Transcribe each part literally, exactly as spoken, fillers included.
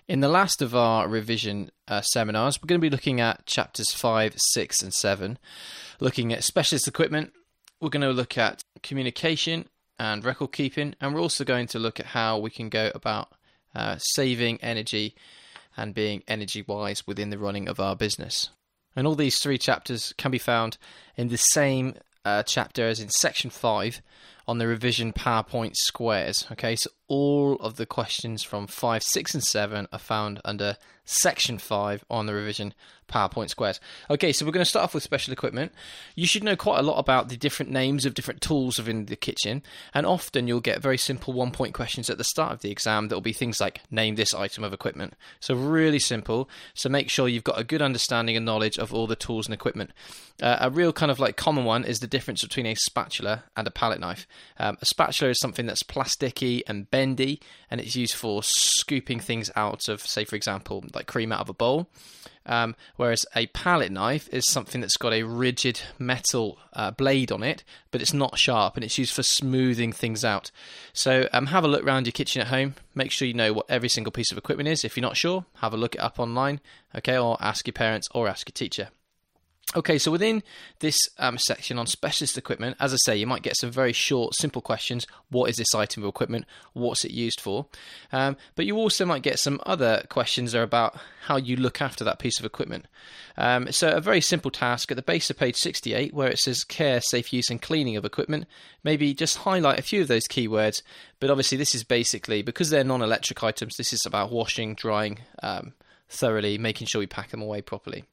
In the last of our revision uh, seminars, we're going to be looking at chapters five, six and seven, looking at specialist equipment. We're going to look at communication and record keeping, and we're also going to look at how we can go about uh, saving energy and being energy wise within the running of our business. And all these three chapters can be found in the same uh, chapter as in section five on the revision PowerPoint squares. Okay, so all of the questions from five, six and seven are found under section five on the revision PowerPoint squares. Okay, so we're going to start off with special equipment. You should know quite a lot about the different names of different tools within the kitchen, and often you'll get very simple one point questions at the start of the exam that will be things like name this item of equipment. So really simple, so make sure you've got a good understanding and knowledge of all the tools and equipment. Uh, a real kind of like common one is the difference between a spatula and a palette knife. Um, a spatula is something that's plasticky and bendy, and it's used for scooping things out of, say for example, like cream out of a bowl. Um, whereas a palette knife is something that's got a rigid metal uh, blade on it, but it's not sharp, and it's used for smoothing things out. So um, have a look around your kitchen at home. Make sure you know what every single piece of equipment is. If you're not sure, have a look it up online, okay, or ask your parents or ask your teacher. Okay, so within this um, section on specialist equipment, as I say, you might get some very short, simple questions. What is this item of equipment? What's it used for? Um, but you also might get some other questions that are about how you look after that piece of equipment. Um, so a very simple task at the base of page sixty-eight, where it says care, safe use and cleaning of equipment. Maybe just highlight a few of those keywords, but obviously this is basically, because they're non-electric items, this is about washing, drying um, thoroughly, making sure we pack them away properly.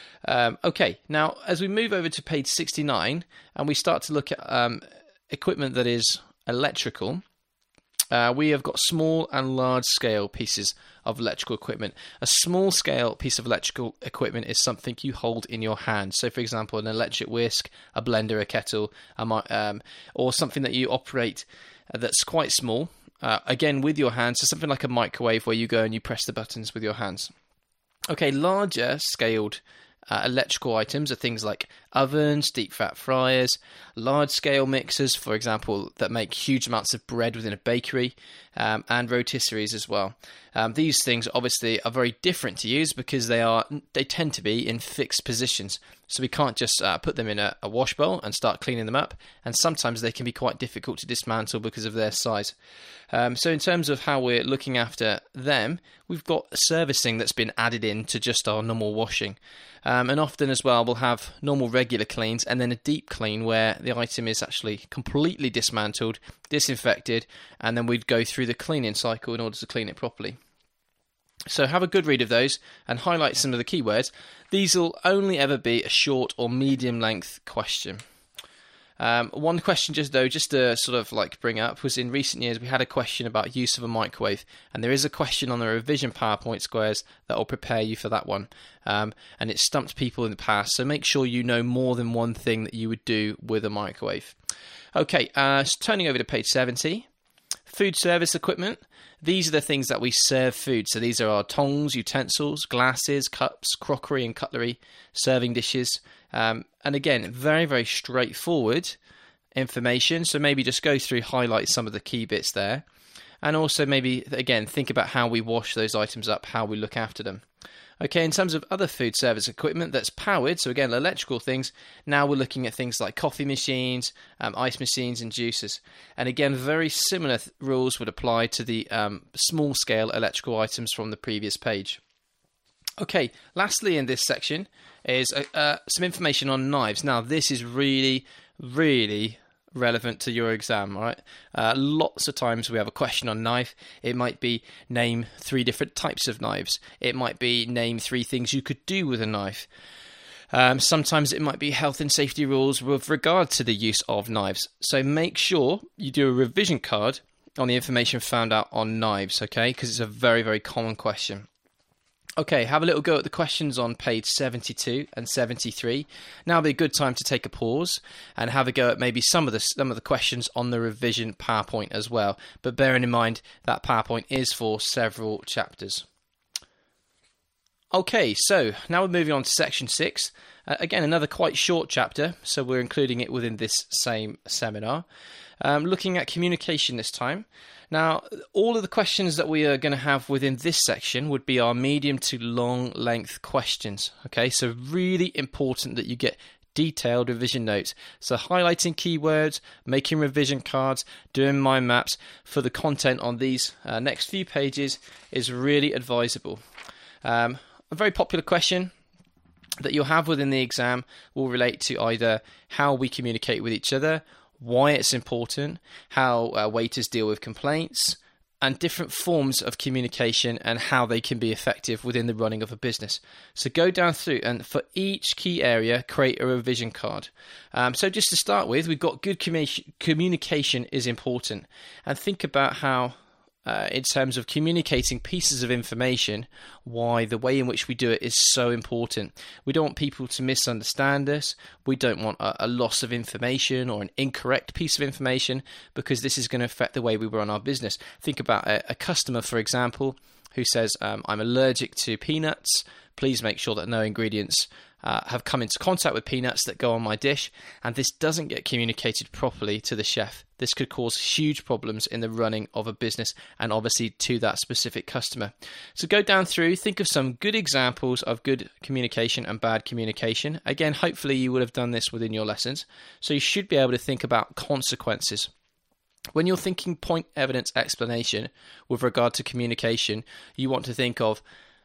Um, okay, now as we move over to page sixty-nine and we start to look at um, equipment that is electrical, uh, we have got small and large scale pieces of electrical equipment. A small scale piece of electrical equipment is something you hold in your hand. So for example, an electric whisk, a blender, a kettle, a, um, or something that you operate that's quite small, uh, again with your hands, so something like a microwave where you go and you press the buttons with your hands. Okay, larger scaled Uh, electrical items are things like ovens, deep fat fryers, large scale mixers, for example, that make huge amounts of bread within a bakery, um, and rotisseries as well. Um, these things obviously are very different to use because they are they tend to be in fixed positions. So we can't just uh, put them in a, a wash bowl and start cleaning them up, and sometimes they can be quite difficult to dismantle because of their size. Um, so in terms of how we're looking after them, we've got servicing that's been added in to just our normal washing. Um, and often as well, we'll have normal regular cleans and then a deep clean where the item is actually completely dismantled, disinfected, and then we'd go through the cleaning cycle in order to clean it properly. So have a good read of those and highlight some of the keywords. These will only ever be a short or medium length question. Um, one question just though, just to sort of like bring up, was in recent years we had a question about use of a microwave, and there is a question on the revision PowerPoint squares that will prepare you for that one, um, and it stumped people in the past, so make sure you know more than one thing that you would do with a microwave. Okay, uh, so turning over to page seventy, food service equipment. These are the things that we serve food. So these are our tongs, utensils, glasses, cups, crockery and cutlery, serving dishes. Um, and again, very, very straightforward information. So maybe just go through, highlight some of the key bits there. And also maybe, again, think about how we wash those items up, how we look after them. Okay, in terms of other food service equipment that's powered, so again, electrical things, now we're looking at things like coffee machines, um, ice machines and juicers. And again, very similar th- rules would apply to the um, small-scale electrical items from the previous page. Okay, lastly in this section is uh, uh, some information on knives. Now, this is really, really relevant to your exam, all right? Uh, lots of times we have a question on knife. It might be name three different types of knives. It might be name three things you could do with a knife. Um, sometimes it might be health and safety rules with regard to the use of knives. So make sure you do a revision card on the information found out on knives, okay? Because it's a very, very common question. Okay, have a little go at the questions on page seventy-two and seventy-three. Now would be a good time to take a pause and have a go at maybe some of the some of the questions on the revision PowerPoint as well. But bearing in mind that PowerPoint is for several chapters. Okay, so now we're moving on to section six. Uh, again, another quite short chapter, so we're including it within this same seminar. Um, looking at communication this time. Now, all of the questions that we are going to have within this section would be our medium to long length questions. Okay, so really important that you get detailed revision notes. So highlighting keywords, making revision cards, doing mind maps for the content on these uh, next few pages is really advisable. Um, a very popular question that you'll have within the exam will relate to either how we communicate with each other, why it's important, how uh, waiters deal with complaints, and different forms of communication and how they can be effective within the running of a business. So go down through and for each key area, create a revision card. Um, so just to start with, we've got good commu- communication is important. And think about how Uh, in terms of communicating pieces of information, why the way in which we do it is so important. We don't want people to misunderstand us. We don't want a, a loss of information or an incorrect piece of information, because this is going to affect the way we run our business. Think about a, a customer, for example, who says, um, I'm allergic to peanuts. Please make sure that no ingredients uh, have come into contact with peanuts that go on my dish. And this doesn't get communicated properly to the chef. This could cause huge problems in the running of a business and obviously to that specific customer. So go down through, think of some good examples of good communication and bad communication. Again, hopefully you would have done this within your lessons. So you should be able to think about consequences. When you're thinking point evidence explanation with regard to communication, you want to think of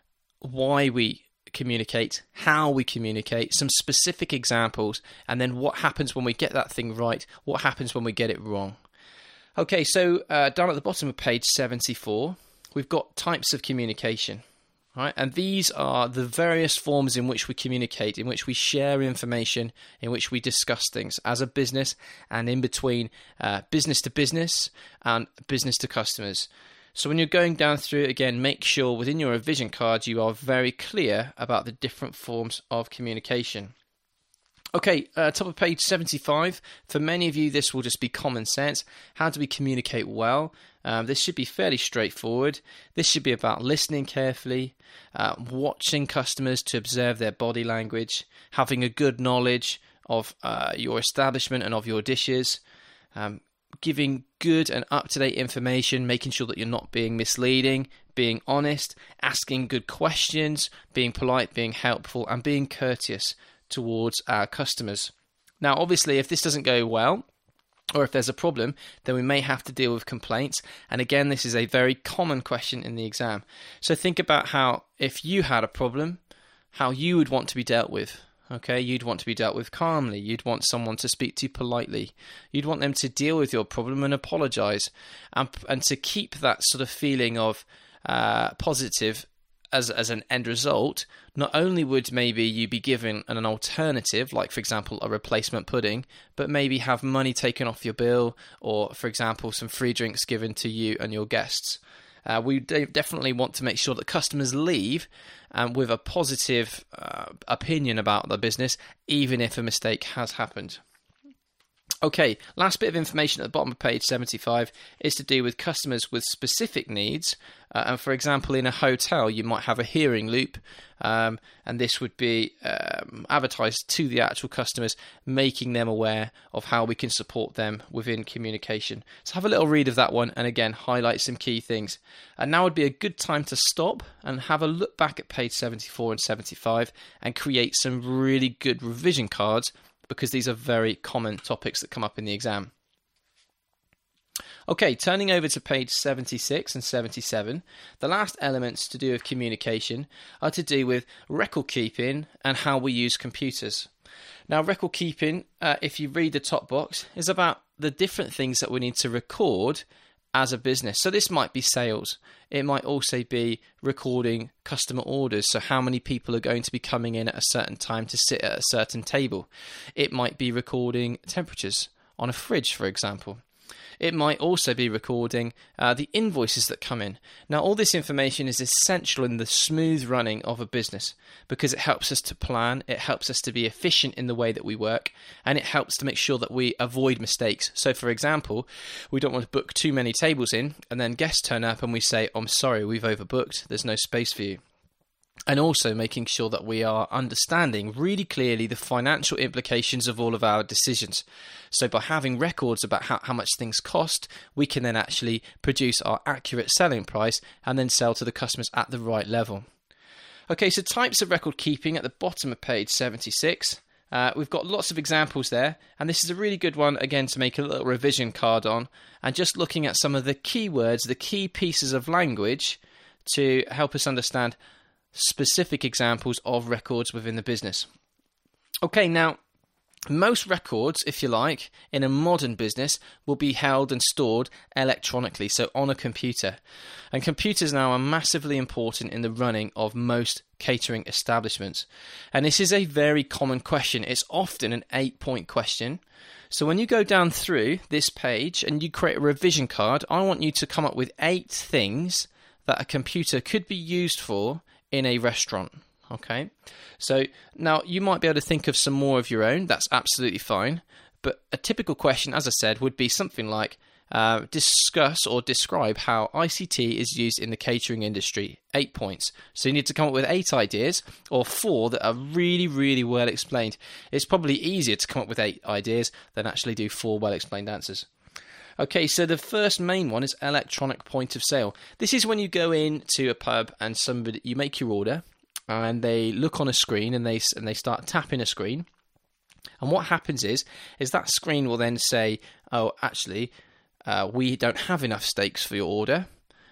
why we communicate, how we communicate, some specific examples, and then what happens when we get that thing right, what happens when we get it wrong. Okay, so uh, down at the bottom of page seventy-four, we've got types of communication, right? And these are the various forms in which we communicate, in which we share information, in which we discuss things as a business and in between uh, business to business and business to customers. So when you're going down through it again, make sure within your revision cards you are very clear about the different forms of communication. Okay, uh, top of page seventy-five. For many of you, this will just be common sense. How do we communicate well? Um, this should be fairly straightforward. This should be about listening carefully, uh, watching customers to observe their body language, having a good knowledge of uh, your establishment and of your dishes, um, giving good and up-to-date information, making sure that you're not being misleading, being honest, asking good questions, being polite, being helpful, and being courteous towards our customers. Now, obviously, if this doesn't go well, or if there's a problem, then we may have to deal with complaints. And again, this is a very common question in the exam. So think about how, if you had a problem, how you would want to be dealt with. Okay, you'd want to be dealt with calmly. You'd want someone to speak to you politely. You'd want them to deal with your problem and apologise, and and to keep that sort of feeling of uh, positive as as an end result. Not only would maybe you be given an alternative, like for example a replacement pudding, but maybe have money taken off your bill, or for example some free drinks given to you and your guests. Uh, we definitely want to make sure that customers leave um, with a positive uh, opinion about the business, even if a mistake has happened. Okay, last bit of information at the bottom of page seventy-five is to do with customers with specific needs. Uh, and for example, in a hotel, you might have a hearing loop, um, and this would be um, advertised to the actual customers, making them aware of how we can support them within communication. So have a little read of that one, and again, highlight some key things. And now would be a good time to stop and have a look back at page seventy-four and seventy-five and create some really good revision cards, because these are very common topics that come up in the exam. Okay, turning over to page seventy-six and seventy-seven, the last elements to do with communication are to do with record keeping and how we use computers. Now, record keeping, uh, if you read the top box, is about the different things that we need to record as a business. So this might be sales. It might also be recording customer orders. So how many people are going to be coming in at a certain time to sit at a certain table. It might be recording temperatures on a fridge, for example. It might also be recording uh, the invoices that come in. Now, all this information is essential in the smooth running of a business, because it helps us to plan, it helps us to be efficient in the way that we work, and it helps to make sure that we avoid mistakes. So, for example, we don't want to book too many tables in, and then guests turn up and we say, "I'm sorry, we've overbooked, there's no space for you." and also making sure that we are understanding really clearly the financial implications of all of our decisions. So by having records about how, how much things cost, we can then actually produce our accurate selling price and then sell to the customers at the right level. Okay, so types of record keeping at the bottom of page seventy-six. Uh, we've got lots of examples there, and this is a really good one, again, to make a little revision card on, and just looking at some of the key words, the key pieces of language to help us understand specific examples of records within the business. Okay, now, most records, if you like, in a modern business will be held and stored electronically, so on a computer. And computers now are massively important in the running of most catering establishments. And this is a very common question. It's often an eight-point question. So when you go down through this page and you create a revision card, I want you to come up with eight things that a computer could be used for in a restaurant. Okay, so now you might be able to think of some more of your own. That's absolutely fine. But a typical question, as I said, would be something like uh, discuss or describe how I C T is used in the catering industry. Eight points. So you need to come up with eight ideas or four that are really, really well explained. It's probably easier to come up with eight ideas than actually do four well explained answers. Okay, so the first main one is electronic point of sale. This is when you go into a pub and somebody you make your order, and they look on a screen and they and they start tapping a screen. And what happens is, is that screen will then say, oh, actually, uh, we don't have enough steaks for your order,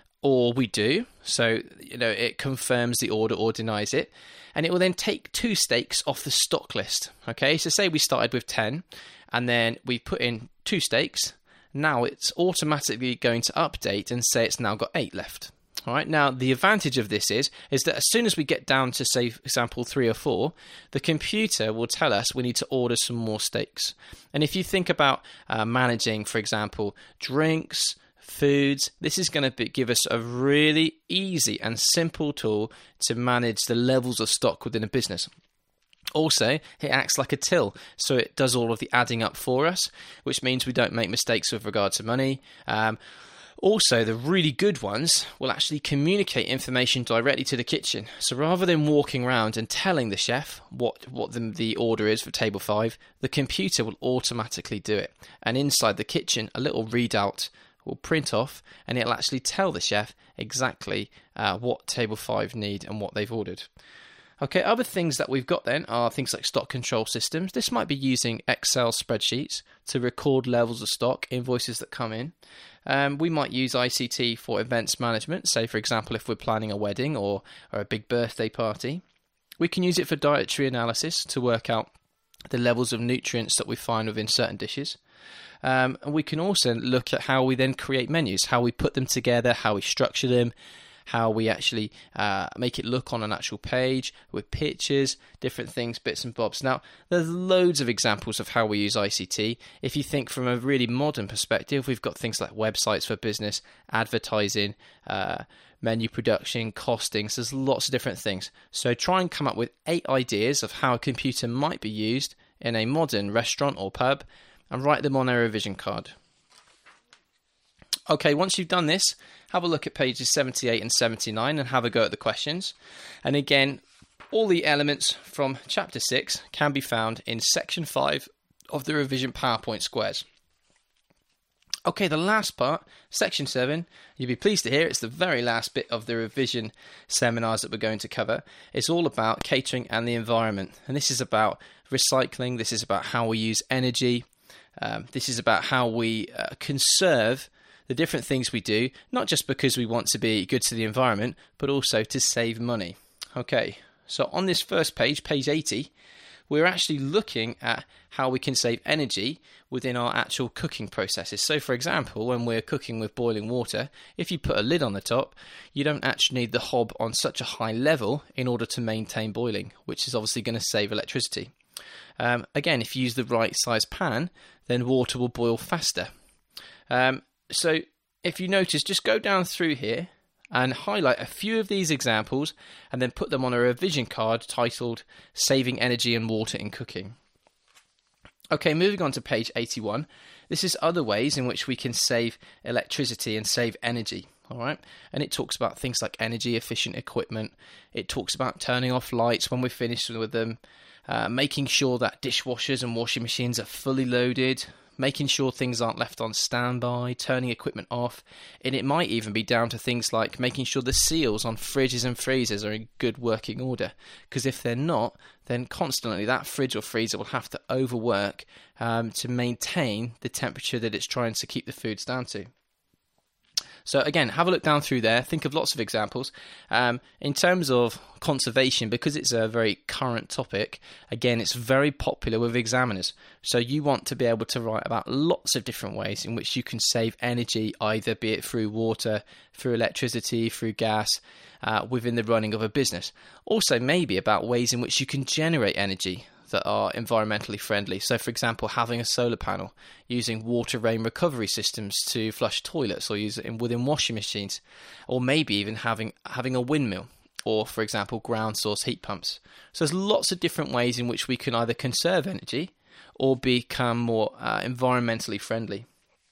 or we do. So, you know, it confirms the order or denies it. And it will then take two steaks off the stock list. Okay, so say we started with ten, and then we put in two steaks. Now it's automatically going to update and say it's now got eight left. All right. Now, the advantage of this is, is that as soon as we get down to, say, for example, three or four, the computer will tell us we need to order some more steaks. And if you think about uh, managing, for example, drinks, foods, this is going to give us a really easy and simple tool to manage the levels of stock within a business. Also, it acts like a till, so it does all of the adding up for us, which means we don't make mistakes with regard to money. Um, Also, the really good ones will actually communicate information directly to the kitchen. So rather than walking around and telling the chef what, what the, the order is for table five, the computer will automatically do it. And inside the kitchen, a little readout will print off, and it'll actually tell the chef exactly uh, what table five need and what they've ordered. Okay, other things that we've got then are things like stock control systems. This might be using Excel spreadsheets to record levels of stock, invoices that come in. Um, we might use I C T for events management, say for example if we're planning a wedding or, or a big birthday party. We can use it for dietary analysis to work out the levels of nutrients that we find within certain dishes. Um, and we can also look at how we then create menus, how we put them together, how we structure them, how we actually uh, make it look on an actual page with pictures, different things, bits and bobs. Now, there's loads of examples of how we use I C T. If you think from a really modern perspective, we've got things like websites for business, advertising, uh, menu production, costings. There's lots of different things. So try and come up with eight ideas of how a computer might be used in a modern restaurant or pub and write them on a revision card. Okay, once you've done this, have a look at pages seventy-eight and seventy-nine and have a go at the questions. And again, all the elements from chapter six can be found in section five of the revision PowerPoint squares. Okay, the last part, section seven, you'll be pleased to hear it's the very last bit of the revision seminars that we're going to cover. It's all about catering and the environment. And this is about recycling, this is about how we use energy, um, this is about how we uh, conserve the different things we do, not just because we want to be good to the environment, but also to save money. Okay, so on this first page, page eighty, we're actually looking at how we can save energy within our actual cooking processes. So for example, when we're cooking with boiling water, if you put a lid on the top, you don't actually need the hob on such a high level in order to maintain boiling, which is obviously going to save electricity. Um, again, if you use the right size pan, then water will boil faster. Um, So if you notice, just go down through here and highlight a few of these examples and then put them on a revision card titled Saving Energy and Water in Cooking. Okay, moving on to page eighty-one. This is other ways in which we can save electricity and save energy. All right, and it talks about things like energy efficient equipment. It talks about turning off lights when we're finished with them, uh, making sure that dishwashers and washing machines are fully loaded, making sure things aren't left on standby, turning equipment off, and it might even be down to things like making sure the seals on fridges and freezers are in good working order, because if they're not, then constantly that fridge or freezer will have to overwork um, to maintain the temperature that it's trying to keep the foods down to. So again, have a look down through there, think of lots of examples. Um, in terms of conservation, because it's a very current topic, again, it's very popular with examiners. So you want to be able to write about lots of different ways in which you can save energy, either be it through water, through electricity, through gas, uh, within the running of a business. Also maybe about ways in which you can generate energy that are environmentally friendly. So for example, having a solar panel, using water rain recovery systems to flush toilets or use it in, within washing machines, or maybe even having having a windmill, or for example ground source heat pumps. So there's lots of different ways in which we can either conserve energy or become more uh, environmentally friendly.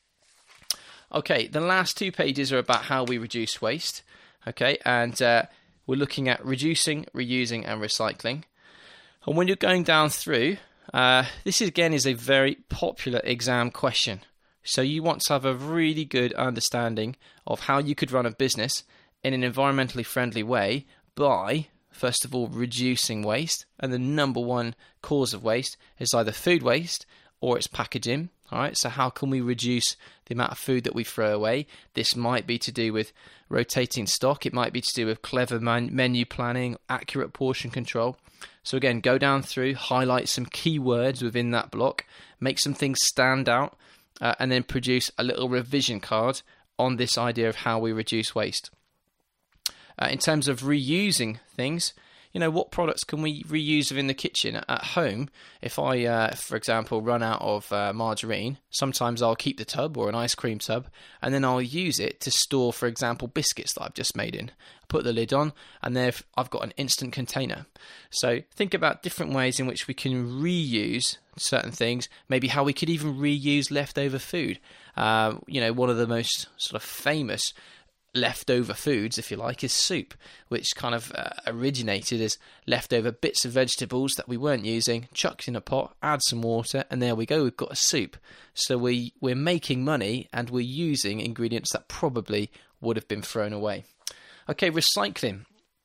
Okay, the last two pages are about how we reduce waste. Okay, and uh, we're looking at reducing, reusing and recycling. And when you're going down through, uh, this again is a very popular exam question. So you want to have a really good understanding of how you could run a business in an environmentally friendly way by, first of all, reducing waste. And the number one cause of waste is either food waste or it's packaging. All right, so how can we reduce the amount of food that we throw away? This might be to do with rotating stock. It might be to do with clever man- menu planning, accurate portion control. So again, go down through, highlight some keywords within that block, make some things stand out, uh, and then produce a little revision card on this idea of how we reduce waste. Uh, in terms of reusing things, you know, what products can we reuse within the kitchen? At home, if I, uh, for example, run out of uh, margarine, sometimes I'll keep the tub or an ice cream tub, and then I'll use it to store, for example, biscuits that I've just made in. Put the lid on, and then I've got an instant container. So think about different ways in which we can reuse certain things, maybe how we could even reuse leftover food. Uh, you know, one of the most sort of famous leftover foods, if you like, is soup, which kind of uh, originated as leftover bits of vegetables that we weren't using, chucked in a pot, add some water, and there we go, we've got a soup. So we, we're making money and we're using ingredients that probably would have been thrown away. Okay, recycling.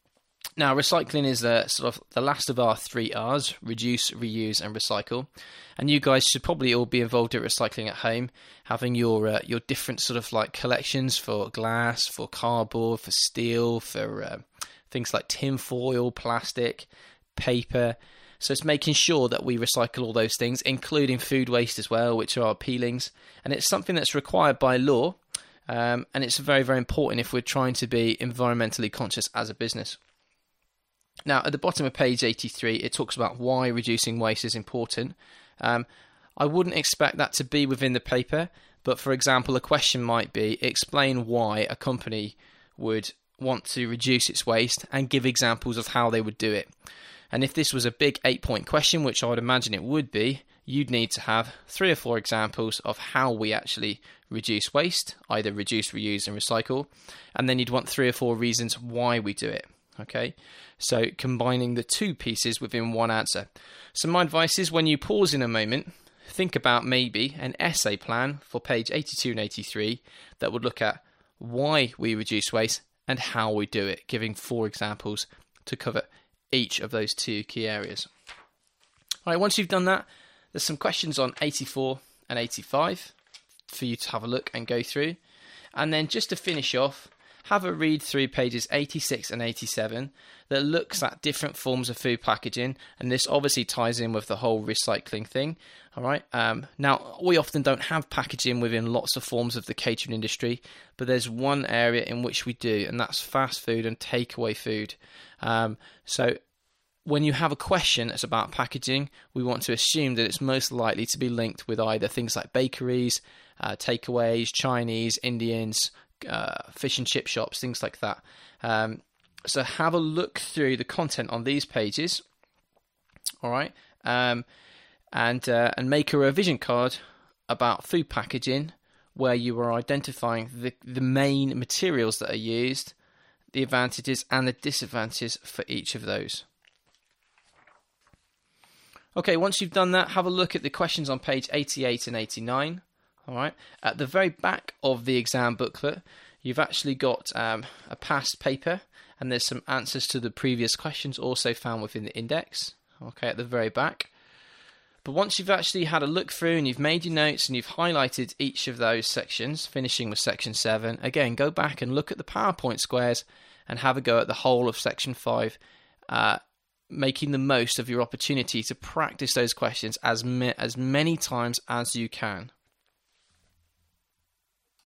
Now, recycling is the sort of the last of our three R's: reduce, reuse, and recycle. And you guys should probably all be involved in recycling at home, having your uh, your different sort of like collections for glass, for cardboard, for steel, for uh, things like tin foil, plastic, paper. So it's making sure that we recycle all those things, including food waste as well, which are our peelings. And it's something that's required by law, um, and it's very, very important if we're trying to be environmentally conscious as a business. Now, at the bottom of page eighty-three, it talks about why reducing waste is important. Um, I wouldn't expect that to be within the paper, but for example, a question might be, explain why a company would want to reduce its waste and give examples of how they would do it. And if this was a big eight-point question, which I would imagine it would be, you'd need to have three or four examples of how we actually reduce waste, either reduce, reuse, and recycle, and then you'd want three or four reasons why we do it. Okay, so combining the two pieces within one answer. So my advice is, when you pause in a moment, think about maybe an essay plan for page eighty-two and eighty-three that would look at why we reduce waste and how we do it, giving four examples to cover each of those two key areas. All right, once you've done that, there's some questions on eighty-four and eighty-five for you to have a look and go through. And then just to finish off, have a read through pages eighty-six and eighty-seven that looks at different forms of food packaging, and this obviously ties in with the whole recycling thing. All right. Um, now, we often don't have packaging within lots of forms of the catering industry, but there's one area in which we do, and that's fast food and takeaway food. Um, so when you have a question that's about packaging, we want to assume that it's most likely to be linked with either things like bakeries, uh, takeaways, Chinese, Indians, Uh, fish and chip shops, things like that. Um, so have a look through the content on these pages, all right, um, and uh, and make a revision card about food packaging where you are identifying the, the main materials that are used, the advantages and the disadvantages for each of those. Okay, once you've done that, have a look at the questions on page eighty-eight and eighty-nine. All right. At the very back of the exam booklet, you've actually got um, a past paper, and there's some answers to the previous questions also found within the index. Okay, at the very back. But once you've actually had a look through and you've made your notes and you've highlighted each of those sections, finishing with section seven, again, go back and look at the PowerPoint squares and have a go at the whole of section five, uh, making the most of your opportunity to practice those questions as, ma- as many times as you can.